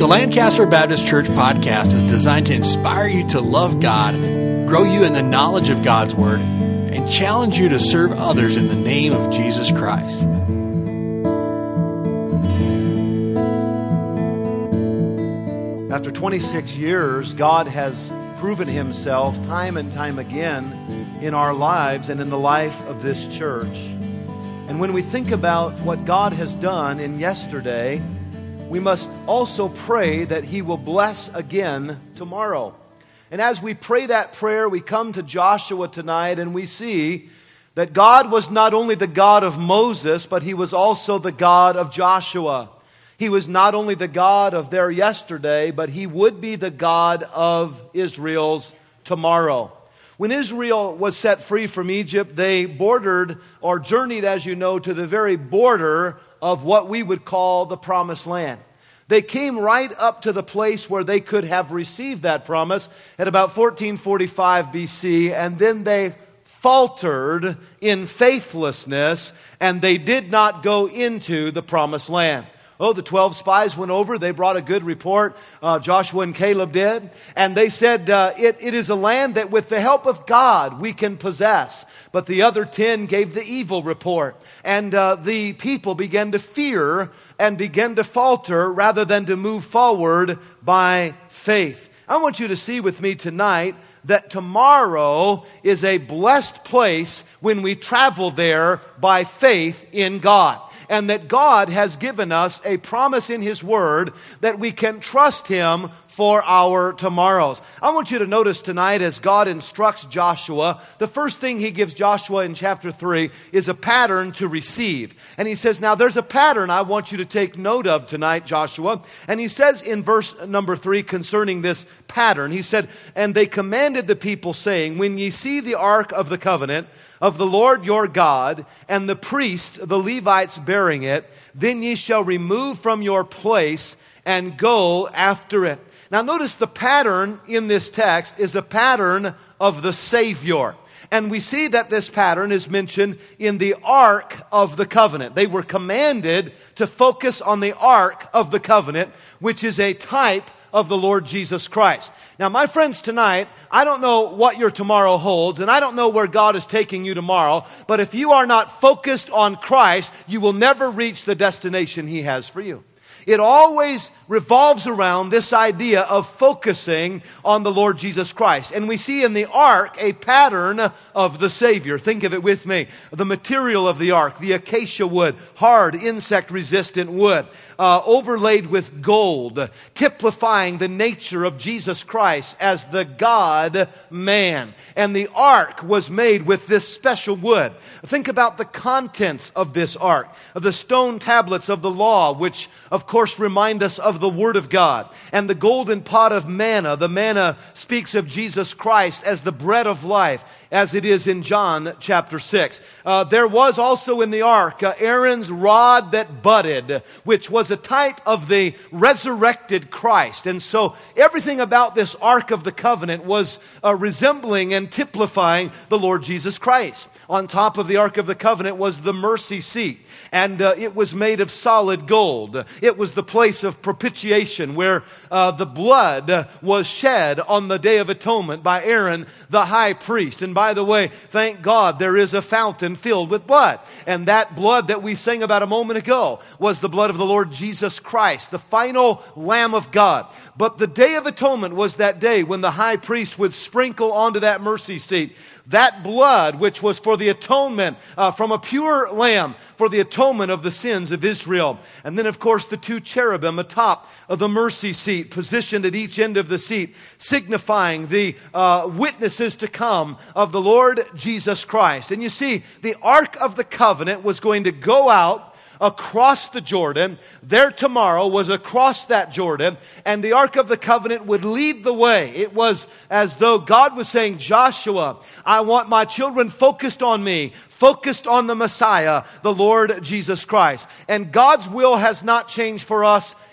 Lancaster Baptist Church podcast is designed to inspire you to love God, grow you in the knowledge of God's Word, and challenge you to serve others in the name of Jesus Christ. After 26 years, God has proven himself time and time again in our lives and in the life of this church. And when we think about what God has done in yesterday, we must also pray that he will bless again tomorrow. And as we pray that prayer, we come to Joshua tonight and we see that God was not only the God of Moses, but he was also the God of Joshua. He was not only the God of their yesterday, but he would be the God of Israel's tomorrow. When Israel was set free from Egypt, they bordered or journeyed, as you know, to the very border of what we would call the Promised Land. They came right up to the place where they could have received that promise at about 1445 BC, and then they faltered in faithlessness, and they did not go into the Promised Land. Oh, the 12 spies went over. They brought a good report. Joshua and Caleb did. And they said, it is a land that with the help of God we can possess. But the other 10 gave the evil report. And the people began to fear and began to falter rather than to move forward by faith. I want you to see with me tonight that tomorrow is a blessed place when we travel there by faith in God. And that God has given us a promise in his word that we can trust him for our tomorrows. I want you to notice tonight as God instructs Joshua, the first thing he gives Joshua in chapter 3 is a pattern to receive. And he says, now there's a pattern I want you to take note of tonight, Joshua. And he says in verse number 3 concerning this pattern, he said, and they commanded the people saying, when ye see the ark of the covenant of the Lord your God, and the priests, the Levites, bearing it, then ye shall remove from your place and go after it. Now notice the pattern in this text is a pattern of the Savior. And we see that this pattern is mentioned in the Ark of the Covenant. They were commanded to focus on the Ark of the Covenant, which is a type of the Lord Jesus Christ. Now, my friends, tonight, I don't know what your tomorrow holds, and I don't know where God is taking you tomorrow, but if you are not focused on Christ, you will never reach the destination he has for you. It always revolves around this idea of focusing on the Lord Jesus Christ. And we see in the ark a pattern of the Savior. Think of it with me. The material of the ark, the acacia wood, hard, insect-resistant wood, overlaid with gold, typifying the nature of Jesus Christ as the God-man. And the ark was made with this special wood. Think about the contents of this ark. The stone tablets of the law, which of course remind us of the Word of God. And the golden pot of manna. The manna speaks of Jesus Christ as the bread of life, as it is in John chapter 6. There was also in the ark Aaron's rod that budded, which was a type of the resurrected Christ. And so everything about this Ark of the Covenant was resembling and typifying the Lord Jesus Christ. On top of the Ark of the Covenant was the mercy seat, and it was made of solid gold. It was the place of propitiation where the blood was shed on the Day of Atonement by Aaron, the high priest. And by the way, thank God there is a fountain filled with blood. And that blood that we sang about a moment ago was the blood of the Lord Jesus Christ, the final Lamb of God. But the Day of Atonement was that day when the high priest would sprinkle onto that mercy seat that blood, which was for the atonement from a pure lamb, for the atonement of the sins of Israel. And then, of course, the two cherubim atop of the mercy seat, positioned at each end of the seat, signifying the witnesses to come of the Lord Jesus Christ. And you see, the Ark of the Covenant was going to go out across the Jordan. Their tomorrow was across that Jordan, and the Ark of the Covenant would lead the way. It was as though God was saying, Joshua, I want my children focused on me, focused on the Messiah, the Lord Jesus Christ. And God's will has not changed for us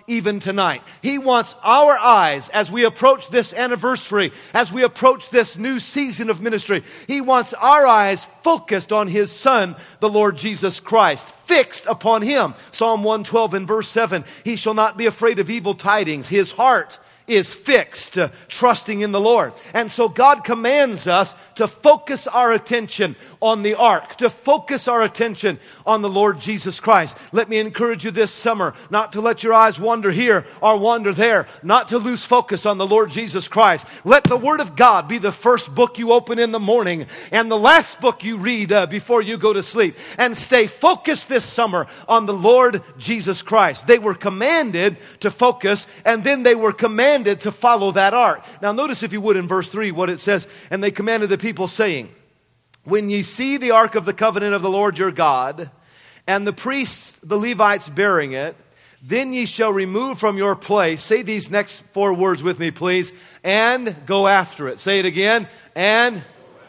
even tonight. He wants our eyes as we approach this anniversary, as we approach this new season of ministry. He wants our eyes focused on His Son, the Lord Jesus Christ, fixed upon Him. Psalm 112 and verse 7, He shall not be afraid of evil tidings. His heart is fixed, trusting in the Lord. And so God commands us to focus our attention on the ark, to focus our attention on the Lord Jesus Christ. Let me encourage you this summer not to let your eyes wander here or wander there, not to lose focus on the Lord Jesus Christ. Let the Word of God be the first book you open in the morning and the last book you read before you go to sleep. And stay focused this summer on the Lord Jesus Christ. They were commanded to focus, and then they were commanded to follow that ark. Now notice, if you would, in verse 3 what it says. And they commanded the people, saying, when ye see the ark of the covenant of the Lord your God, and the priests, the Levites, bearing it, then ye shall remove from your place. Say these next 4 words with me, please. And go after it. Say it again. And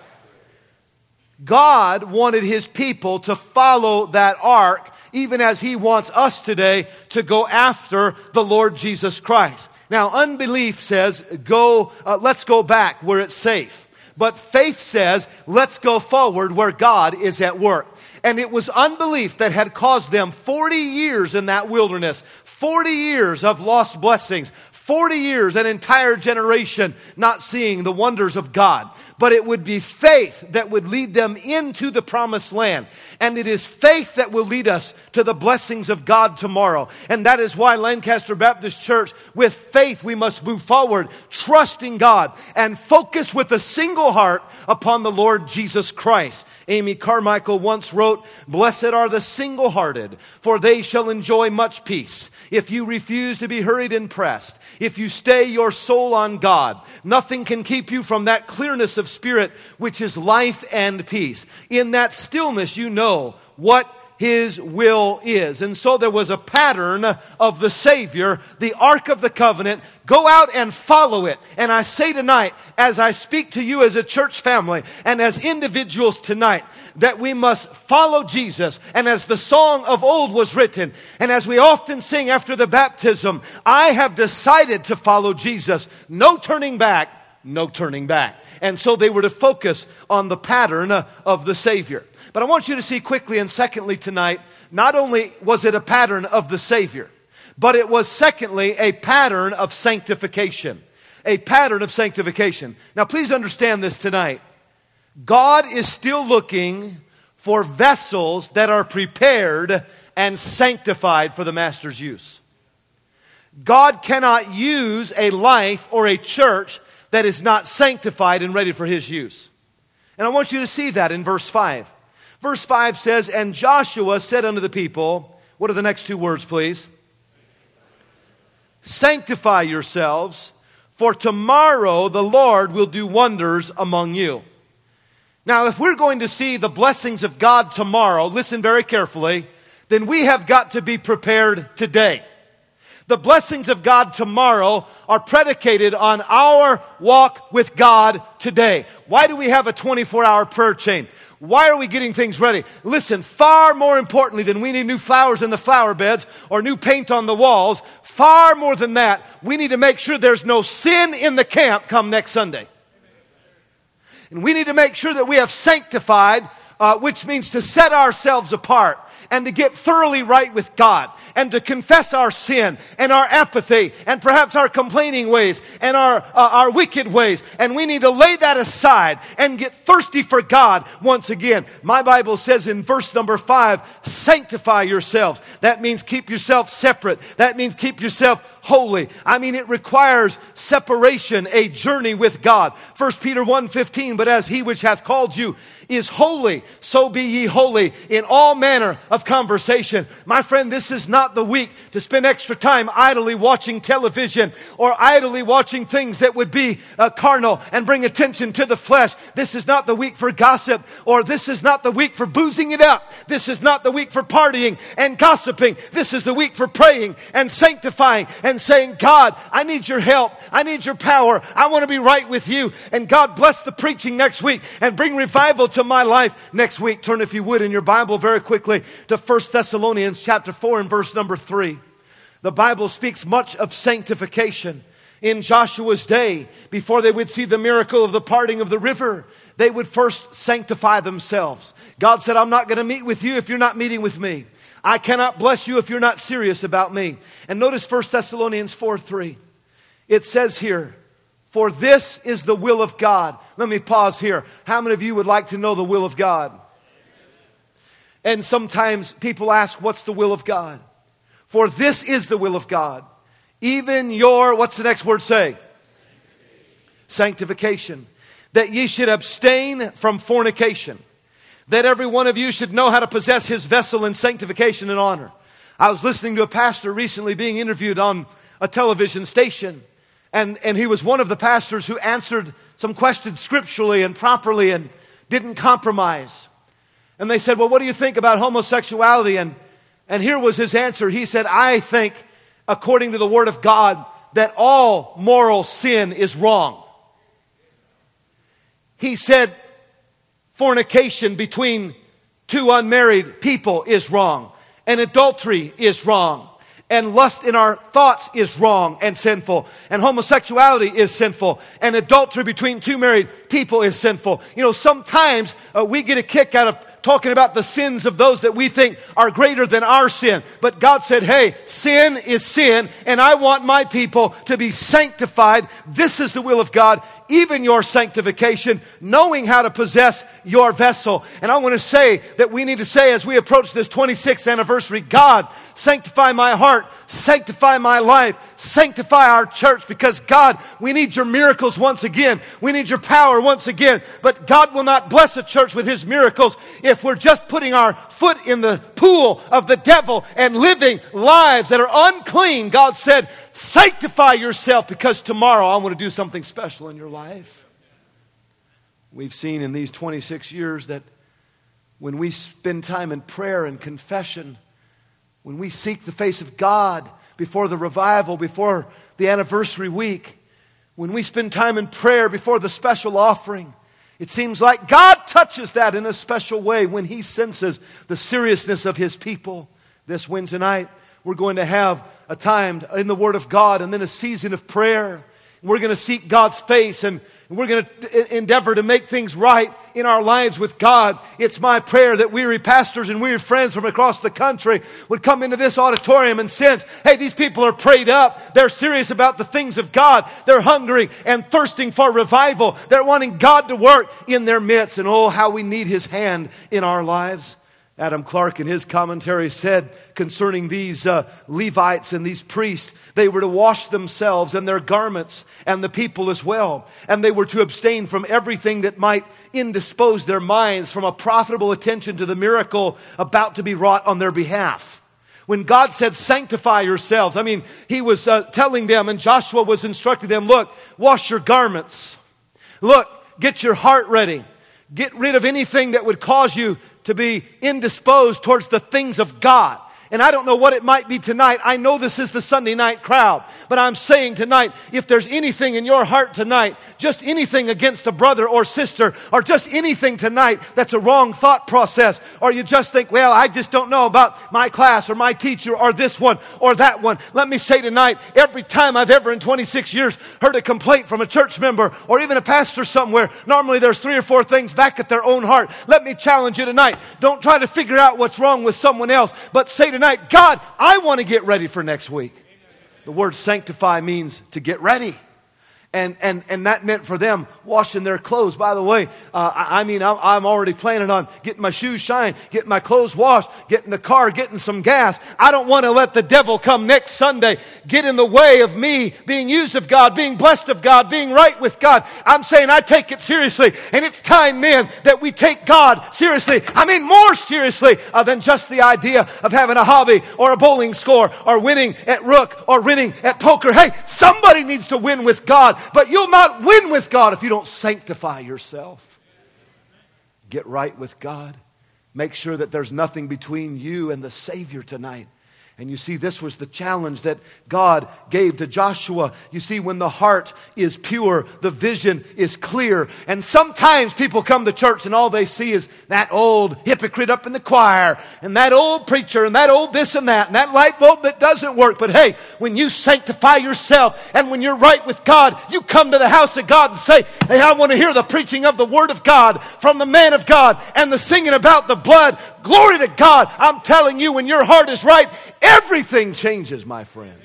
God wanted His people to follow that ark, even as He wants us today to go after the Lord Jesus Christ. Now, unbelief says, let's go back where it's safe. But faith says, let's go forward where God is at work. And it was unbelief that had caused them 40 years in that wilderness, 40 years of lost blessings, 40 years, an entire generation not seeing the wonders of God. But it would be faith that would lead them into the promised land. And it is faith that will lead us to the blessings of God tomorrow. And that is why Lancaster Baptist Church, with faith, we must move forward, trusting God and focus with a single heart upon the Lord Jesus Christ. Amy Carmichael once wrote, "Blessed are the single-hearted, for they shall enjoy much peace. If you refuse to be hurried and pressed, if you stay your soul on God, nothing can keep you from that clearness of spirit, which is life and peace. In that stillness, you know what His will is." And so there was a pattern of the Savior, the Ark of the Covenant. Go out and follow it. And I say tonight, as I speak to you as a church family and as individuals tonight, that we must follow Jesus. And as the song of old was written, and as we often sing after the baptism, I have decided to follow Jesus. No turning back, no turning back. And so they were to focus on the pattern of the Savior. But I want you to see quickly, and secondly tonight, not only was it a pattern of the Savior, but it was secondly a pattern of sanctification. A pattern of sanctification. Now please understand this tonight. God is still looking for vessels that are prepared and sanctified for the Master's use. God cannot use a life or a church that is not sanctified and ready for His use. And I want you to see that in verse 5. Verse 5 says, "And Joshua said unto the people," what are the next 2 words, please? "Sanctify yourselves, for tomorrow the Lord will do wonders among you." Now, if we're going to see the blessings of God tomorrow, listen very carefully, then we have got to be prepared today. The blessings of God tomorrow are predicated on our walk with God today. Why do we have a 24-hour prayer chain? Why are we getting things ready? Listen, far more importantly than we need new flowers in the flower beds or new paint on the walls, far more than that, we need to make sure there's no sin in the camp come next Sunday. And we need to make sure that we have sanctified, which means to set ourselves apart and to get thoroughly right with God and to confess our sin and our apathy and perhaps our complaining ways and our wicked ways. And we need to lay that aside and get thirsty for God once again. My Bible says in verse number 5, sanctify yourselves. That means keep yourself separate. That means keep yourself holy. I mean, it requires separation, a journey with God. 1 Peter 1:15, but as He which hath called you is holy, so be ye holy in all manner of conversation. My friend, this is not the week to spend extra time idly watching television or idly watching things that would be carnal and bring attention to the flesh. This is not the week for gossip, or this is not the week for boozing it up. This is not the week for partying and gossiping. This is the week for praying and sanctifying and saying, God, I need your help. I need your power. I want to be right with you. And God, bless the preaching next week and bring revival to my life next week. Turn, if you would, in your Bible very quickly to 1 Thessalonians chapter 4 and verse number 3. The Bible speaks much of sanctification. In Joshua's day, before they would see the miracle of the parting of the river, they would first sanctify themselves. God said, I'm not going to meet with you if you're not meeting with me. I cannot bless you if you're not serious about me. And notice 1 Thessalonians 4:3. It says here, for this is the will of God. Let me pause here. How many of you would like to know the will of God? And sometimes people ask, what's the will of God? For this is the will of God. Even your, what's the next word say? Sanctification. That ye should abstain from fornication. That every one of you should know how to possess his vessel in sanctification and honor. I was listening to a pastor recently being interviewed on a television station. And he was one of the pastors who answered some questions scripturally and properly and didn't compromise. And they said, well, what do you think about homosexuality? And here was his answer. He said, I think, according to the Word of God, that all moral sin is wrong. He said, fornication between two unmarried people is wrong. And adultery is wrong. And lust in our thoughts is wrong and sinful. And homosexuality is sinful. And adultery between two married people is sinful. You know, sometimes we get a kick out of talking about the sins of those that we think are greater than our sin. But God said, hey, sin is sin, and I want my people to be sanctified. This is the will of God, even your sanctification, knowing how to possess your vessel. And I want to say that we need to say as we approach this 26th anniversary, God, sanctify my heart, sanctify my life, sanctify our church, because God, we need your miracles once again. We need your power once again. But God will not bless a church with his miracles if we're just putting our foot in the pool of the devil and living lives that are unclean. God said, sanctify yourself, because tomorrow I want to do something special in your life. We've seen in these 26 years that when we spend time in prayer and confession, when we seek the face of God before the revival, before the anniversary week, when we spend time in prayer before the special offering, it seems like God touches that in a special way when he senses the seriousness of his people. This Wednesday night, we're going to have a time in the Word of God and then a season of prayer. We're going to seek God's face, and we're going to endeavor to make things right in our lives with God. It's my prayer that weary pastors and weary friends from across the country would come into this auditorium and sense, hey, these people are prayed up. They're serious about the things of God. They're hungry and thirsting for revival. They're wanting God to work in their midst. And oh, how we need his hand in our lives. Adam Clark in his commentary said concerning these Levites and these priests, they were to wash themselves and their garments and the people as well. And they were to abstain from everything that might indispose their minds from a profitable attention to the miracle about to be wrought on their behalf. When God said, sanctify yourselves, I mean, he was telling them, and Joshua was instructing them, look, wash your garments. Look, get your heart ready. Get rid of anything that would cause you to be indisposed towards the things of God. And I don't know what it might be tonight. I know this is the Sunday night crowd. But I'm saying tonight, if there's anything in your heart tonight, just anything against a brother or sister, or just anything tonight that's a wrong thought process, or you just think, well, I just don't know about my class or my teacher or this one or that one. Let me say tonight, every time I've ever in 26 years heard a complaint from a church member or even a pastor somewhere, normally there's 3 or 4 things back at their own heart. Let me challenge you tonight. Don't try to figure out what's wrong with someone else, but say tonight, God, I want to get ready for next week. The word sanctify means to get ready. And that meant for them washing their clothes. By the way, I'm already planning on getting my shoes shined, getting my clothes washed, getting the car, getting some gas. I don't want to let the devil come next Sunday get in the way of me being used of God, being blessed of God, being right with God. I'm saying I take it seriously. And it's time, men, that we take God seriously. I mean, more seriously than just the idea of having a hobby or a bowling score or winning at rook or winning at poker. Hey, somebody needs to win with God. But you'll not win with God if you don't sanctify yourself. Get right with God. Make sure that there's nothing between you and the Savior tonight. And you see, this was the challenge that God gave to Joshua. You see, when the heart is pure, the vision is clear. And sometimes people come to church and all they see is that old hypocrite up in the choir, and that old preacher, and that old this and that light bulb that doesn't work. But hey, when you sanctify yourself and when you're right with God, you come to the house of God and say, hey, I want to hear the preaching of the Word of God from the man of God and the singing about the blood. Glory to God. I'm telling you, when your heart is right, everything changes, my friend.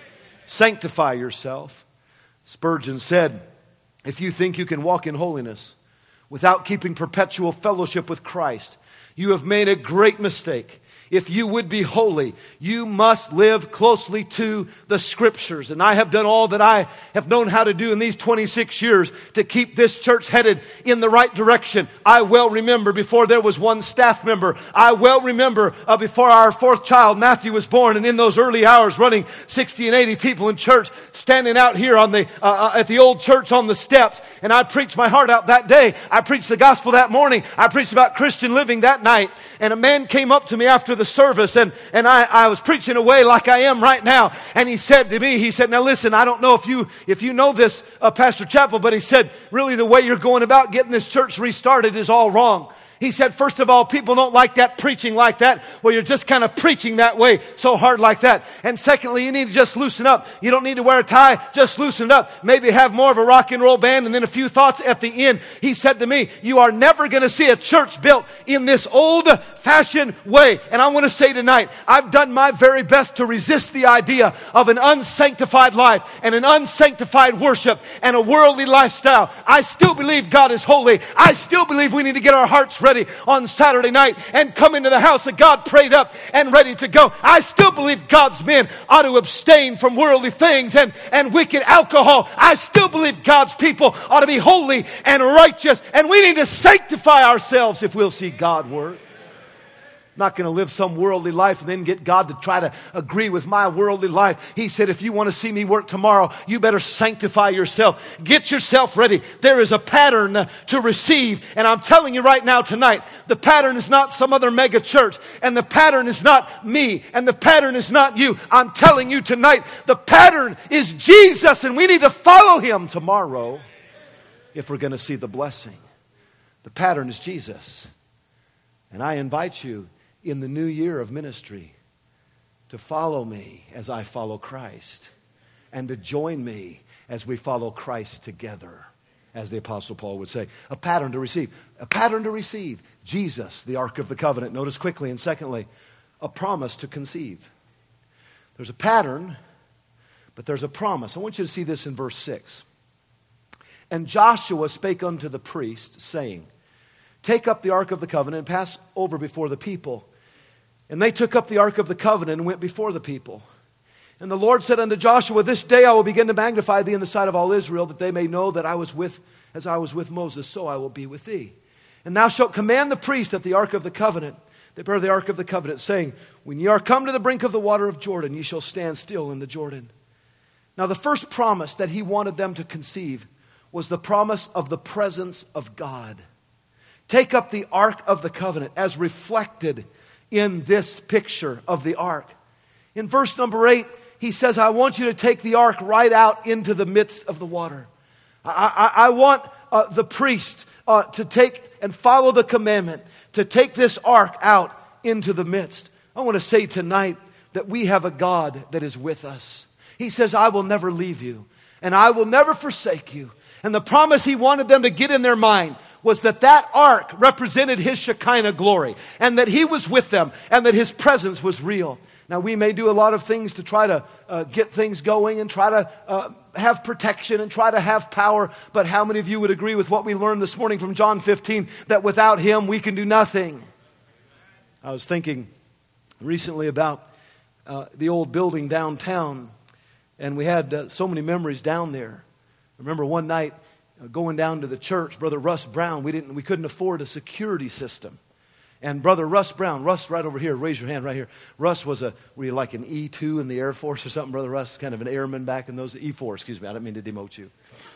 Sanctify yourself. Spurgeon said, if you think you can walk in holiness without keeping perpetual fellowship with Christ, you have made a great mistake. If you would be holy, you must live closely to the Scriptures. And I have done all that I have known how to do in these 26 years to keep this church headed in the right direction. I well remember before there was one staff member. I well remember before our fourth child, Matthew, was born. And in those early hours, running 60 and 80 people in church, standing out here on the at the old church on the steps. And I preached my heart out that day. I preached the gospel that morning. I preached about Christian living that night. And a man came up to me after the service, and I was preaching away like I am right now, and he said to me, he said, now listen, I don't know if you know this, Pastor Chappell, but he said, really the way you're going about getting this church restarted is all wrong. He said, first of all, people don't like that preaching like that, where you're just kind of preaching that way, so hard like that. And secondly, you need to just loosen up. You don't need to wear a tie, just loosen it up. Maybe have more of a rock and roll band, and then a few thoughts at the end. He said to me, you are never going to see a church built in this old-fashioned way. And I want to say tonight, I've done my very best to resist the idea of an unsanctified life and an unsanctified worship and a worldly lifestyle. I still believe God is holy. I still believe we need to get our hearts ready on Saturday night and come into the house of God prayed up and ready to go. I still believe God's men ought to abstain from worldly things and wicked alcohol. I still believe God's people ought to be holy and righteous, and we need to sanctify ourselves if we'll see God work. I'm not going to live some worldly life and then get God to try to agree with my worldly life. He said, if you want to see me work tomorrow, you better sanctify yourself. Get yourself ready. There is a pattern to receive. And I'm telling you right now tonight, the pattern is not some other mega church. And the pattern is not me. And the pattern is not you. I'm telling you tonight, the pattern is Jesus. And we need to follow Him tomorrow if we're going to see the blessing. The pattern is Jesus. And I invite you, in the new year of ministry, to follow me as I follow Christ, and to join me as we follow Christ together, as the Apostle Paul would say. A pattern to receive. A pattern to receive. Jesus, the Ark of the Covenant. Notice quickly. And secondly, a promise to conceive. There's a pattern, but there's a promise. I want you to see this in verse 6. And Joshua spake unto the priest, saying, take up the Ark of the Covenant and pass over before the people. And they took up the Ark of the Covenant and went before the people. And the Lord said unto Joshua, this day I will begin to magnify thee in the sight of all Israel, that they may know that as I was with Moses, so I will be with thee. And thou shalt command the priest at the Ark of the Covenant, that bear the Ark of the Covenant, saying, when ye are come to the brink of the water of Jordan, ye shall stand still in the Jordan. Now the first promise that he wanted them to conceive was the promise of the presence of God. Take up the Ark of the Covenant as reflected in this picture of the Ark. In verse number 8, he says, I want you to take the Ark right out into the midst of the water. I want the priest to take and follow the commandment, to take this Ark out into the midst. I want to say tonight that we have a God that is with us. He says, I will never leave you, and I will never forsake you. And the promise he wanted them to get in their mind was that ark represented his Shekinah glory, and that he was with them, and that his presence was real. Now, we may do a lot of things to try to get things going and try to have protection and try to have power, but how many of you would agree with what we learned this morning from John 15, that without him we can do nothing? I was thinking recently about the old building downtown, and we had so many memories down there. I remember one night going down to the church, Brother Russ Brown, we couldn't afford a security system. And Brother Russ Brown, Russ right over here, raise your hand right here. Russ were you like an E2 in the Air Force or something, Brother Russ? Kind of an airman back in those, E4, excuse me, I didn't mean to demote you.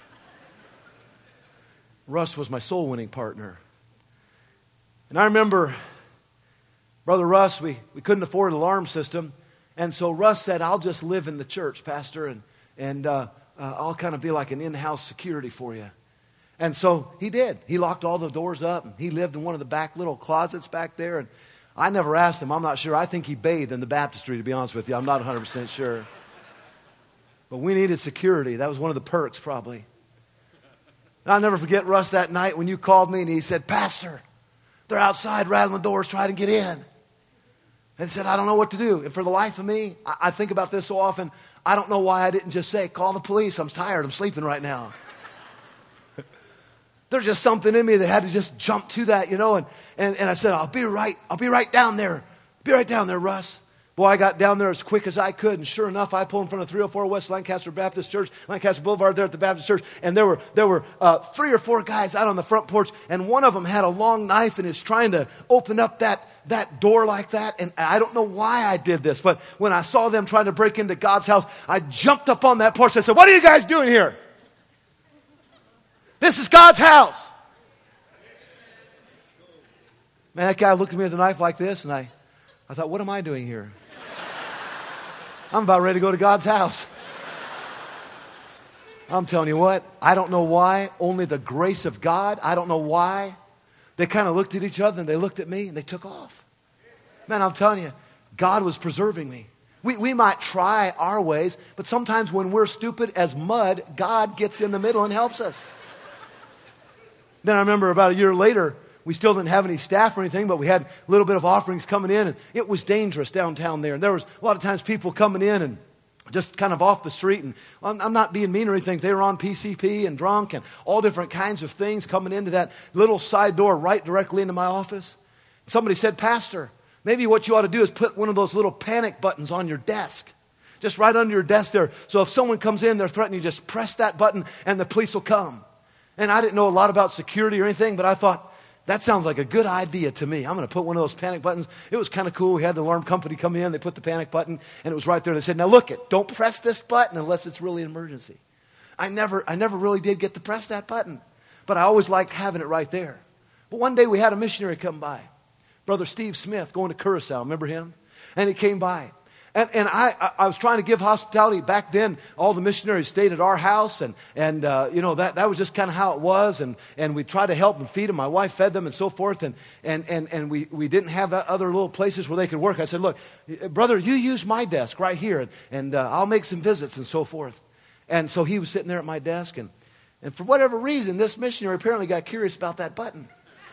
Russ was my soul winning partner. And I remember, Brother Russ, we couldn't afford an alarm system. And so Russ said, I'll just live in the church, Pastor, and I'll kind of be like an in-house security for you. And so he did. He locked all the doors up, and he lived in one of the back little closets back there. And I never asked him. I'm not sure. I think he bathed in the baptistry, to be honest with you. I'm not 100% sure. But we needed security. That was one of the perks, probably. And I'll never forget, Russ, that night when you called me, and he said, Pastor, they're outside rattling doors trying to get in. And said, I don't know what to do. And for the life of me, I think about this so often, I don't know why I didn't just say, call the police. I'm tired. I'm sleeping right now. There's just something in me that had to just jump to that, you know. And I said, I'll be right down there. Be right down there, Russ. Boy, I got down there as quick as I could. And sure enough, I pulled in front of 304 West Lancaster Baptist Church, Lancaster Boulevard there at the Baptist Church. And there were 3 or 4 guys out on the front porch. And one of them had a long knife and is trying to open up that door like that. And I don't know why I did this. But when I saw them trying to break into God's house, I jumped up on that porch. I said, what are you guys doing here? This is God's house. Man, that guy looked at me with a knife like this. And I thought, what am I doing here? I'm about ready to go to God's house. I'm telling you what, I don't know why, only the grace of God. I don't know why. They kind of looked at each other and they looked at me and they took off. Man, I'm telling you, God was preserving me. We might try our ways, but sometimes when we're stupid as mud, God gets in the middle and helps us. Then I remember about a year later, we still didn't have any staff or anything, but we had a little bit of offerings coming in, and it was dangerous downtown there. And there was a lot of times people coming in and just kind of off the street. And I'm not being mean or anything. They were on PCP and drunk and all different kinds of things coming into that little side door right directly into my office. Somebody said, Pastor, maybe what you ought to do is put one of those little panic buttons on your desk. Just right under your desk there. So if someone comes in, they're threatening you, just press that button and the police will come. And I didn't know a lot about security or anything, but I thought, that sounds like a good idea to me. I'm going to put one of those panic buttons. It was kind of cool. We had the alarm company come in. They put the panic button, and it was right there. They said, now look it, don't press this button unless it's really an emergency. I never really did get to press that button, but I always liked having it right there. But one day we had a missionary come by, Brother Steve Smith, going to Curacao. Remember him? And he came by. And I was trying to give hospitality. Back then, all the missionaries stayed at our house, and you know, that was just kind of how it was. And we tried to help and feed them. My wife fed them and so forth. And we didn't have other little places where they could work. I said, look, brother, you use my desk right here, and I'll make some visits and so forth. And so he was sitting there at my desk, and for whatever reason, this missionary apparently got curious about that button.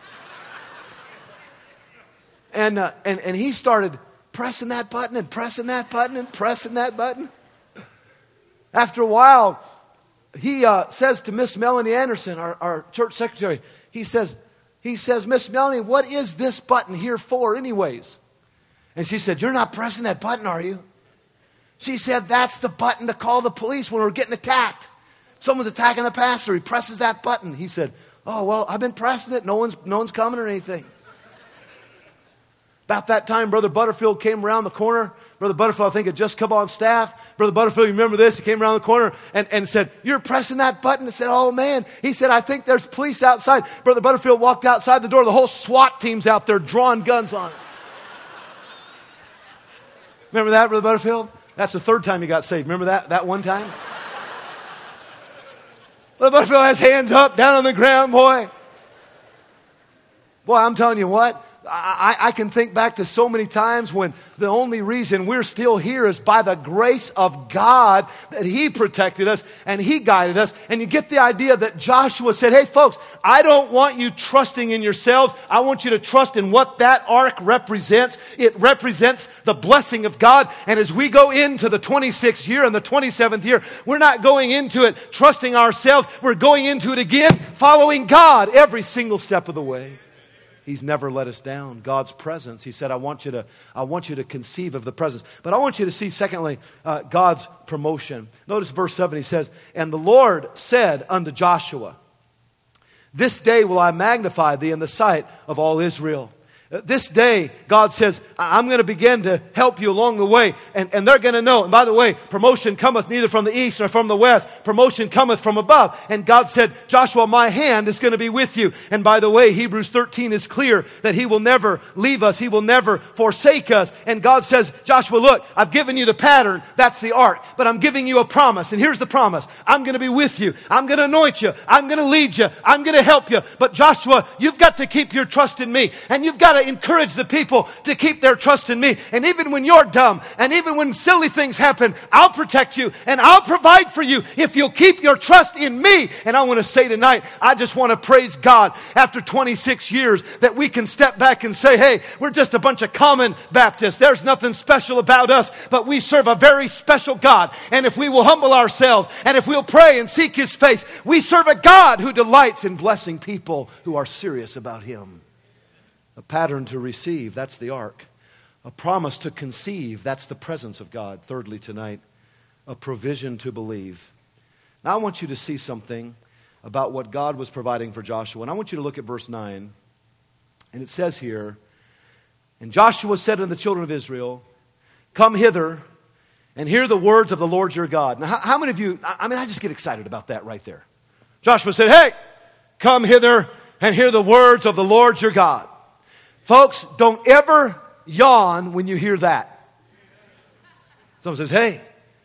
And he started pressing that button and pressing that button and pressing that button. After a while, he says to Miss Melanie Anderson, our church secretary, he says, Miss Melanie, what is this button here for anyways? And she said, you're not pressing that button, are you? She said, that's the button to call the police when we're getting attacked. Someone's attacking the pastor. He presses that button. He said, oh, well, I've been pressing it. No one's coming or anything. About that time, Brother Butterfield came around the corner. Brother Butterfield, I think, had just come on staff. Brother Butterfield, you remember this? He came around the corner and said, you're pressing that button? I said, oh, man. He said, I think there's police outside. Brother Butterfield walked outside the door. The whole SWAT team's out there drawing guns on it. Remember that, Brother Butterfield? That's the third time he got saved. Remember that one time? Brother Butterfield has hands up, down on the ground, boy. Boy, I'm telling you what. I can think back to so many times when the only reason we're still here is by the grace of God, that He protected us and He guided us. And you get the idea that Joshua said, hey folks, I don't want you trusting in yourselves. I want you to trust in what that ark represents. It represents the blessing of God. And as we go into the 26th year and the 27th year, we're not going into it trusting ourselves. We're going into it again, following God every single step of the way. He's never let us down. God's presence. He said, I want you to conceive of the presence. But I want you to see, secondly, God's promotion. Notice verse 7, he says, and the Lord said unto Joshua, this day will I magnify thee in the sight of all Israel. This day, God says, I'm going to begin to help you along the way. And they're going to know. And by the way, promotion cometh neither from the east nor from the west. Promotion cometh from above. And God said, Joshua, my hand is going to be with you. And by the way, Hebrews 13 is clear that He will never leave us. He will never forsake us. And God says, Joshua, look, I've given you the pattern. That's the ark. But I'm giving you a promise. And here's the promise. I'm going to be with you. I'm going to anoint you. I'm going to lead you. I'm going to help you. But Joshua, you've got to keep your trust in me. And you've got to encourage the people to keep their trust in me. And even when you're dumb, and even when silly things happen, I'll protect you and I'll provide for you if you'll keep your trust in me. And I want to say tonight, I just want to praise God after 26 years that we can step back and say, hey, we're just a bunch of common Baptists. There's nothing special about us, but we serve a very special God. And if we will humble ourselves, and if we'll pray and seek His face, we serve a God who delights in blessing people who are serious about Him. A pattern to receive, that's the ark. A promise to conceive, that's the presence of God. Thirdly tonight, a provision to believe. Now I want you to see something about what God was providing for Joshua. And I want you to look at verse 9. And it says here, and Joshua said unto the children of Israel, come hither and hear the words of the Lord your God. Now how many of you, I just get excited about that right there. Joshua said, hey, come hither and hear the words of the Lord your God. Folks, don't ever yawn when you hear that. Someone says, hey,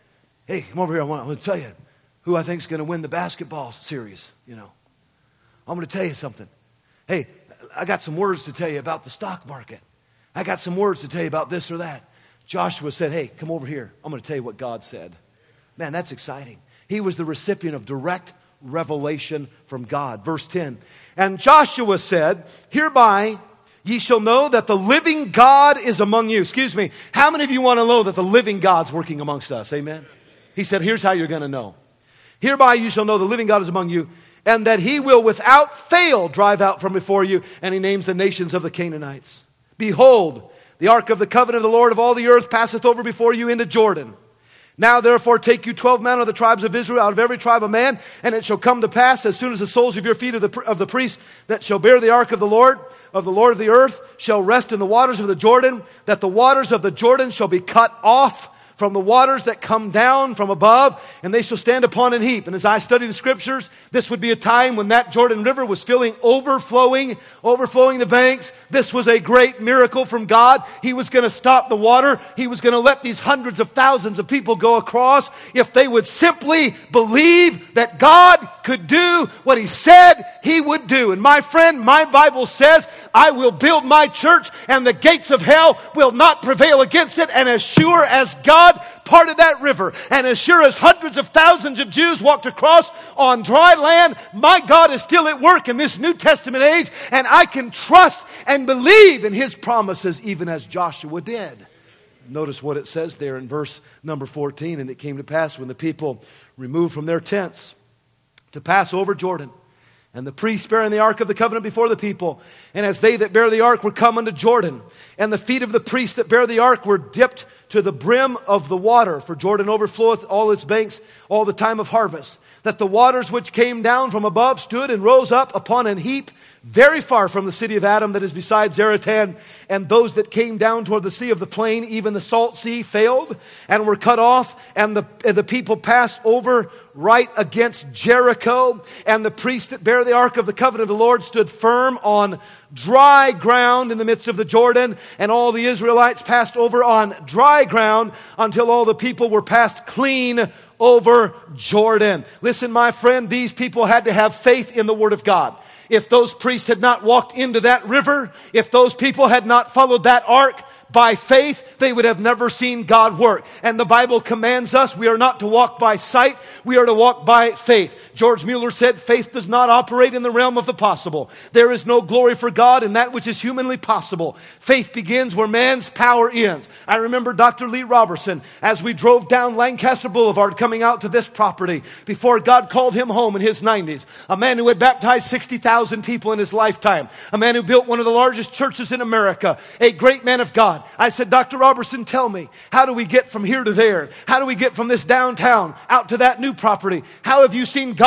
come over here. I want to tell you who I think is going to win the basketball series. I'm going to tell you something. Hey, I got some words to tell you about the stock market. I got some words to tell you about this or that. Joshua said, hey, come over here. I'm going to tell you what God said. Man, that's exciting. He was the recipient of direct revelation from God. Verse 10, and Joshua said, hereby ye shall know that the living God is among you. Excuse me. How many of you want to know that the living God's working amongst us? Amen. He said, here's how you're going to know. Hereby you shall know the living God is among you, and that He will without fail drive out from before you. And He names the nations of the Canaanites. Behold, the ark of the covenant of the Lord of all the earth passeth over before you into Jordan. Now therefore take you 12 men of the tribes of Israel, out of every tribe a man, and it shall come to pass, as soon as the soles of your feet of the priests that shall bear the ark of the Lord of the earth shall rest in the waters of the Jordan, that the waters of the Jordan shall be cut off from the waters that come down from above, and they shall stand upon an heap. And as I study the scriptures, this would be a time when that Jordan River was overflowing the banks. This was a great miracle from God. He was going to stop the water. He was going to let these hundreds of thousands of people go across if they would simply believe that God could do what He said He would do. And my friend, my Bible says, I will build my church, and the gates of hell will not prevail against it. And as sure as God parted that river, and as sure as hundreds of thousands of Jews walked across on dry land, my God is still at work in this New Testament age, and I can trust and believe in His promises even as Joshua did. Notice what it says there in verse number 14, and it came to pass when the people removed from their tents to pass over Jordan, and the priests bearing the ark of the covenant before the people, and as they that bear the ark were come unto Jordan, and the feet of the priests that bear the ark were dipped to the brim of the water, for Jordan overfloweth all its banks all the time of harvest, that the waters which came down from above stood and rose up upon an heap very far from the city of Adam that is beside Zaratan, and those that came down toward the sea of the plain, even the salt sea, failed and were cut off, and the people passed over right against Jericho, and the priests that bear the ark of the covenant of the Lord stood firm on dry ground in the midst of the Jordan, and all the Israelites passed over on dry ground until all the people were passed clean over Jordan. Listen, my friend, these people had to have faith in the Word of God. If those priests had not walked into that river, if those people had not followed that ark by faith, they would have never seen God work. And the Bible commands us, we are not to walk by sight, we are to walk by faith. George Mueller said, faith does not operate in the realm of the possible. There is no glory for God in that which is humanly possible. Faith begins where man's power ends. I remember Dr. Lee Robertson, as we drove down Lancaster Boulevard coming out to this property, before God called him home in his 90s, a man who had baptized 60,000 people in his lifetime, a man who built one of the largest churches in America, a great man of God. I said, Dr. Robertson, tell me, how do we get from here to there? How do we get from this downtown out to that new property? How have you seen God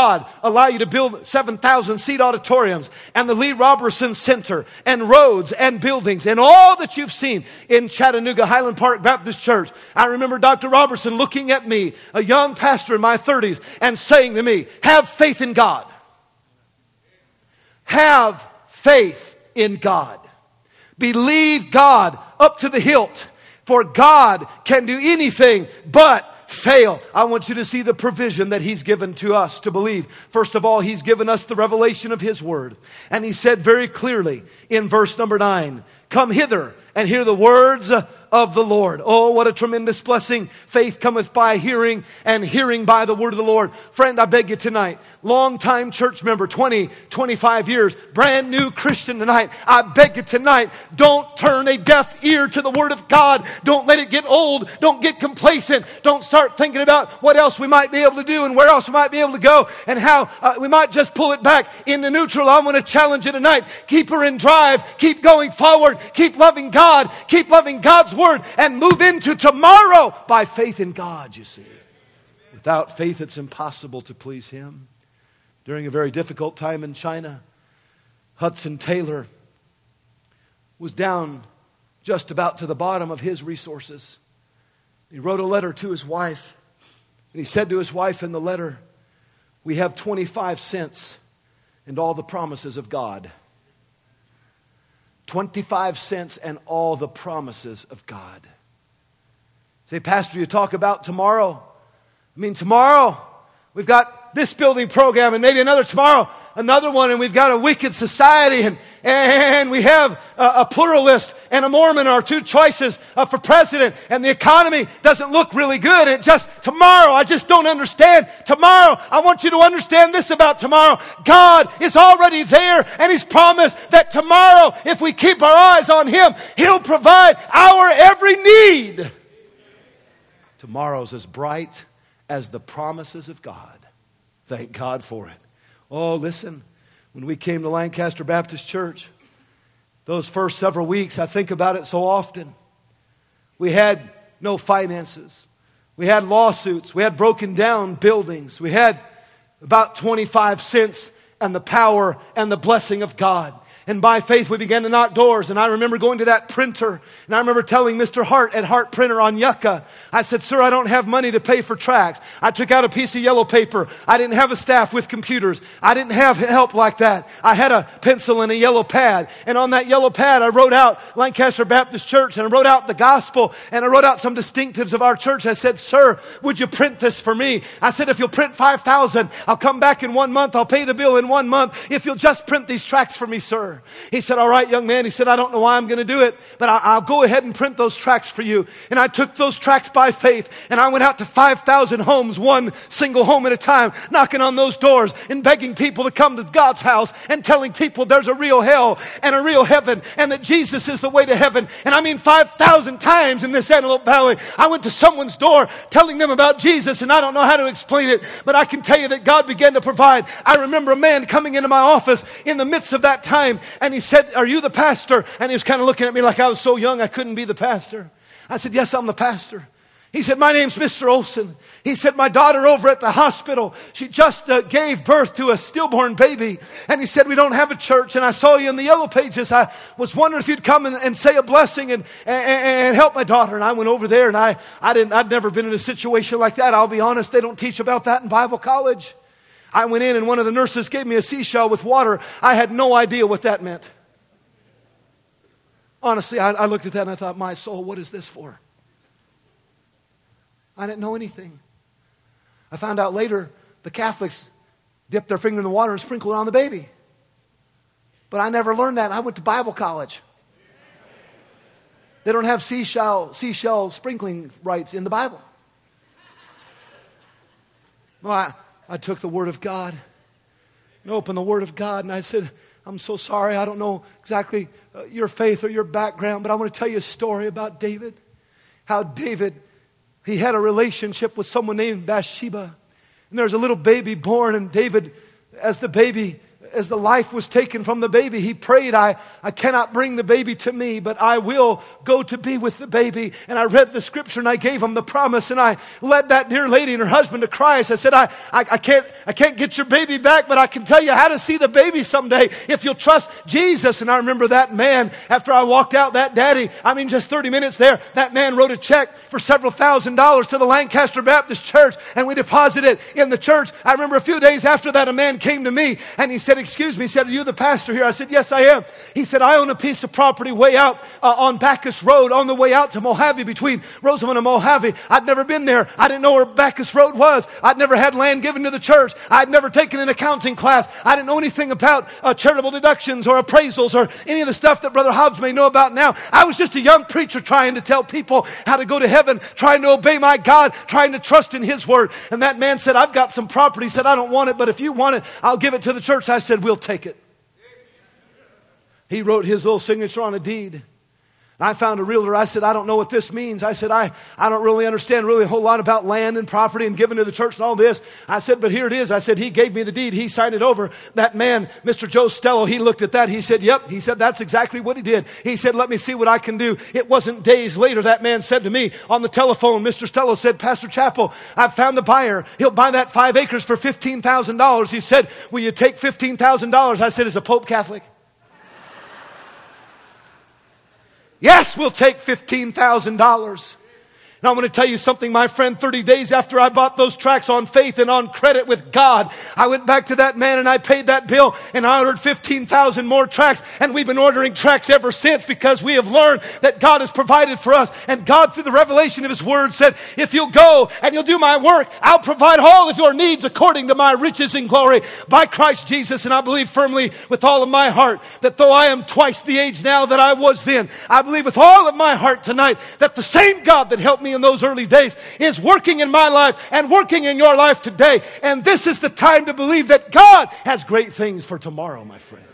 God allow you to build 7,000-seat auditoriums and the Lee Roberson Center and roads and buildings and all that you've seen in Chattanooga Highland Park Baptist Church. I remember Dr. Robertson looking at me, a young pastor in my 30s, and saying to me, have faith in God. Have faith in God. Believe God up to the hilt, for God can do anything but fail. I want you to see the provision that He's given to us to believe. First of all, He's given us the revelation of His Word. And He said very clearly in verse number 9, come hither and hear the words of the Lord. Oh, what a tremendous blessing. Faith cometh by hearing, and hearing by the word of the Lord. Friend, I beg you tonight, long-time church member, 20, 25 years, brand new Christian tonight, I beg you tonight, don't turn a deaf ear to the word of God. Don't let it get old. Don't get complacent. Don't start thinking about what else we might be able to do and where else we might be able to go and how we might just pull it back into neutral. I want to challenge you tonight. Keep her in drive. Keep going forward. Keep loving God. Keep loving God's word and move into tomorrow by faith in God, you see. Without faith, it's impossible to please Him. During a very difficult time in China, Hudson Taylor was down just about to the bottom of his resources. He wrote a letter to his wife, and he said to his wife in the letter, we have 25 cents and all the promises of God. 25 cents and all the promises of God. Say, Pastor, you talk about tomorrow. I mean, tomorrow we've got this building program and maybe another tomorrow, another one, and we've got a wicked society and we have a pluralist and a Mormon are two choices for president, and the economy doesn't look really good. It just, tomorrow, I just don't understand. Tomorrow, I want you to understand this about tomorrow. God is already there, and He's promised that tomorrow, if we keep our eyes on Him, He'll provide our every need. Tomorrow's as bright as the promises of God. Thank God for it. Oh, listen, when we came to Lancaster Baptist Church, those first several weeks, I think about it so often. We had no finances. We had lawsuits. We had broken down buildings. We had about 25 cents and the power and the blessing of God. And by faith, we began to knock doors. And I remember going to that printer. And I remember telling Mr. Hart at Hart Printer on Yucca, I said, sir, I don't have money to pay for tracts. I took out a piece of yellow paper. I didn't have a staff with computers. I didn't have help like that. I had a pencil and a yellow pad. And on that yellow pad, I wrote out Lancaster Baptist Church. And I wrote out the gospel. And I wrote out some distinctives of our church. I said, sir, would you print this for me? I said, if you'll print 5,000, I'll come back in 1 month. I'll pay the bill in 1 month. If you'll just print these tracts for me, sir. He said, all right, young man. He said, I don't know why I'm going to do it, but I'll go ahead and print those tracts for you. And I took those tracts by faith, and I went out to 5,000 homes, one single home at a time, knocking on those doors and begging people to come to God's house and telling people there's a real hell and a real heaven and that Jesus is the way to heaven. And I mean 5,000 times in this Antelope Valley, I went to someone's door telling them about Jesus, and I don't know how to explain it, but I can tell you that God began to provide. I remember a man coming into my office in the midst of that time, and he said, are you the pastor? And he was kind of looking at me like I was so young I couldn't be the pastor. I said, yes, I'm the pastor. He said, my name's Mr. Olson. He said, my daughter over at the hospital, she just gave birth to a stillborn baby. And he said, we don't have a church. And I saw you in the yellow pages. I was wondering if you'd come and say a blessing and help my daughter. And I went over there, and I'd never been in a situation like that. I'll be honest, they don't teach about that in Bible college. I went in, and one of the nurses gave me a seashell with water. I had no idea what that meant. Honestly, I looked at that and I thought, my soul, what is this for? I didn't know anything. I found out later the Catholics dip their finger in the water and sprinkle it on the baby. But I never learned that. I went to Bible college. They don't have seashell sprinkling rites in the Bible. Well, I took the Word of God and opened the Word of God, and I said, I'm so sorry, I don't know exactly your faith or your background, but I want to tell you a story about David. How David, he had a relationship with someone named Bathsheba. And there was a little baby born, and David, as the baby as the life was taken from the baby, he prayed, I cannot bring the baby to me, but I will go to be with the baby. And I read the scripture and I gave him the promise, and I led that dear lady and her husband to Christ. I said, I can't get your baby back, but I can tell you how to see the baby someday if you'll trust Jesus. And I remember that man, after I walked out, that daddy, just 30 minutes there, that man wrote a check for several $1,000s to the Lancaster Baptist Church, and we deposited it in the church. I remember a few days after that, a man came to me and he said, excuse me, he said, are you the pastor here? I said, yes, I am. He said, I own a piece of property way out on Bacchus Road, on the way out to Mojave, between Rosamond and Mojave. I'd never been there. I didn't know where Bacchus Road was. I'd never had land given to the church. I'd never taken an accounting class. I didn't know anything about charitable deductions or appraisals or any of the stuff that Brother Hobbs may know about now. I was just a young preacher trying to tell people how to go to heaven, trying to obey my God, trying to trust in His Word. And that man said, I've got some property. He said, I don't want it, but if you want it, I'll give it to the church. I said, we'll take it. He wrote his little signature on a deed. I found a realtor. I said, I don't know what this means. I said, I don't really understand a whole lot about land and property and giving to the church and all this. I said, but here it is. I said, he gave me the deed. He signed it over. That man, Mr. Joe Stello, he looked at that. He said, yep. He said, that's exactly what he did. He said, let me see what I can do. It wasn't days later that man said to me on the telephone, Mr. Stello said, Pastor Chappell, I've found the buyer. He'll buy that 5 acres for $15,000. He said, will you take $15,000? I said, is the Pope Catholic? Yes, we'll take $15,000. Now I'm going to tell you something, my friend. 30 days after I bought those tracts on faith and on credit with God, I went back to that man and I paid that bill and I ordered 15,000 more tracts. And we've been ordering tracts ever since because we have learned that God has provided for us. And God, through the revelation of His Word, said, if you'll go and you'll do my work, I'll provide all of your needs according to my riches and glory by Christ Jesus. And I believe firmly with all of my heart that though I am twice the age now that I was then, I believe with all of my heart tonight that the same God that helped me in those early days is working in my life and working in your life today. And this is the time to believe that God has great things for tomorrow, my friend.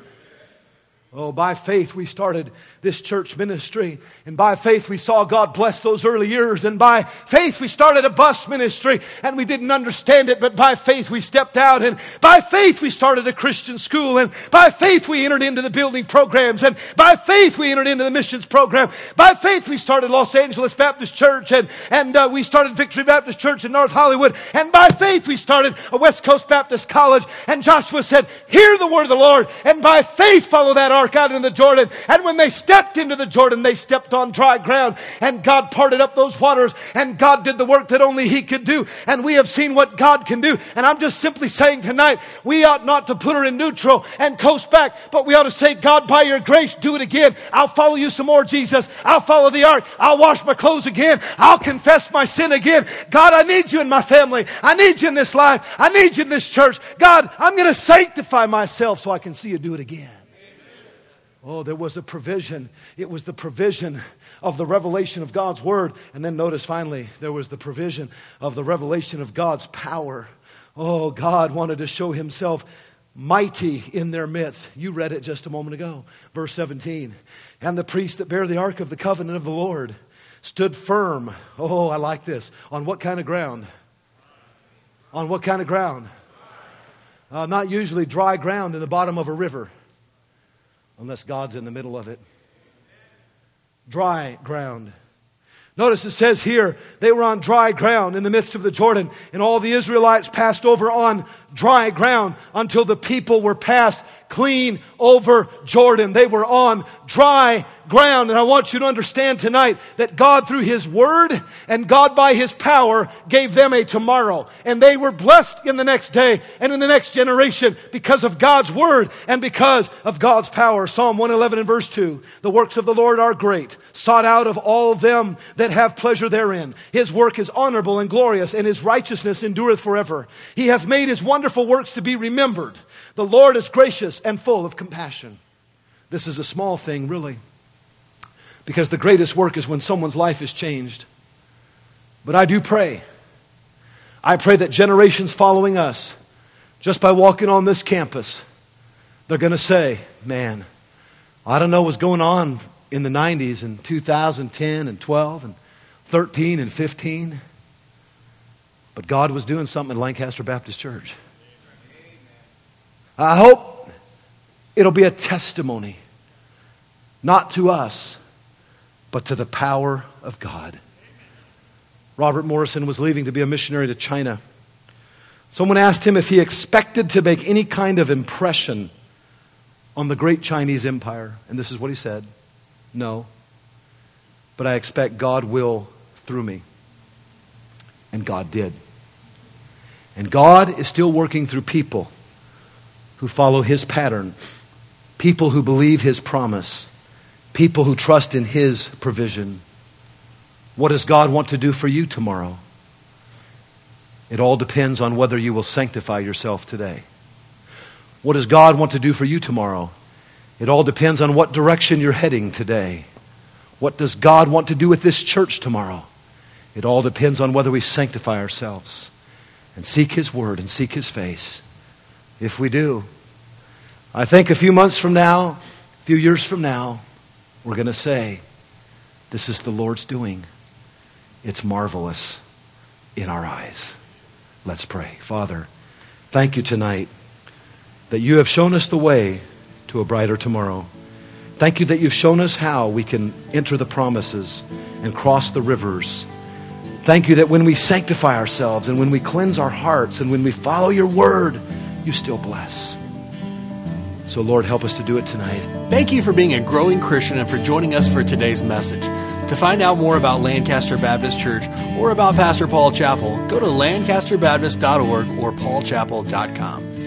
Oh, by faith we started this church ministry, and by faith we saw God bless those early years, and by faith we started a bus ministry, and we didn't understand it, but by faith we stepped out, and by faith we started a Christian school, and by faith we entered into the building programs, and by faith we entered into the missions program. By faith we started Los Angeles Baptist Church, and we started Victory Baptist Church in North Hollywood, and by faith we started a West Coast Baptist College. And Joshua said, hear the word of the Lord, and by faith follow that ark out into the Jordan. And when they stepped into the Jordan, they stepped on dry ground, and God parted up those waters, and God did the work that only He could do. And we have seen what God can do. And I'm just simply saying tonight, we ought not to put her in neutral and coast back, but we ought to say, God, by your grace, do it again. I'll follow you some more, Jesus. I'll follow the ark. I'll wash my clothes again. I'll confess my sin again. God, I need you in my family. I need you in this life. I need you in this church. God, I'm going to sanctify myself so I can see you do it again. Oh, there was a provision. It was the provision of the revelation of God's Word. And then notice finally, there was the provision of the revelation of God's power. Oh, God wanted to show Himself mighty in their midst. You read it just a moment ago. Verse 17. And the priests that bear the ark of the covenant of the Lord stood firm. Oh, I like this. On what kind of ground? On what kind of ground? Not usually dry ground in the bottom of a river. Unless God's in the middle of it. Dry ground. Notice it says here, they were on dry ground in the midst of the Jordan, and all the Israelites passed over on dry ground until the people were passed clean over Jordan. They were on dry ground. And I want you to understand tonight that God through His Word and God by His power gave them a tomorrow. And they were blessed in the next day and in the next generation because of God's Word and because of God's power. Psalm 111 and verse 2. The works of the Lord are great, sought out of all them that have pleasure therein. His work is honorable and glorious, and His righteousness endureth forever. He hath made His wonderful works to be remembered. The Lord is gracious and full of compassion. This is a small thing, really, because the greatest work is when someone's life is changed. But I do pray. I pray that generations following us, just by walking on this campus, they're going to say, man, I don't know what's going on in the 90s and 2010 and 12 and 13 and 15, but God was doing something in Lancaster Baptist Church. I hope it'll be a testimony, not to us, but to the power of God. Robert Morrison was leaving to be a missionary to China. Someone asked him if he expected to make any kind of impression on the great Chinese empire. And this is what he said: "No, but I expect God will through me." And God did. And God is still working through people who follow His pattern, people who believe His promise, people who trust in His provision. What does God want to do for you tomorrow? It all depends on whether you will sanctify yourself today. What does God want to do for you tomorrow? It all depends on what direction you're heading today. What does God want to do with this church tomorrow? It all depends on whether we sanctify ourselves and seek His word and seek His face. If we do, I think a few months from now, a few years from now, we're going to say, this is the Lord's doing. It's marvelous in our eyes. Let's pray. Father, thank you tonight that you have shown us the way to a brighter tomorrow. Thank you that you've shown us how we can enter the promises and cross the rivers. Thank you that when we sanctify ourselves and when we cleanse our hearts and when we follow your word, you still bless. So Lord, help us to do it tonight. Thank you for being a growing Christian and for joining us for today's message. To find out more about Lancaster Baptist Church or about Pastor Paul Chappell, go to lancasterbaptist.org or paulchappell.com.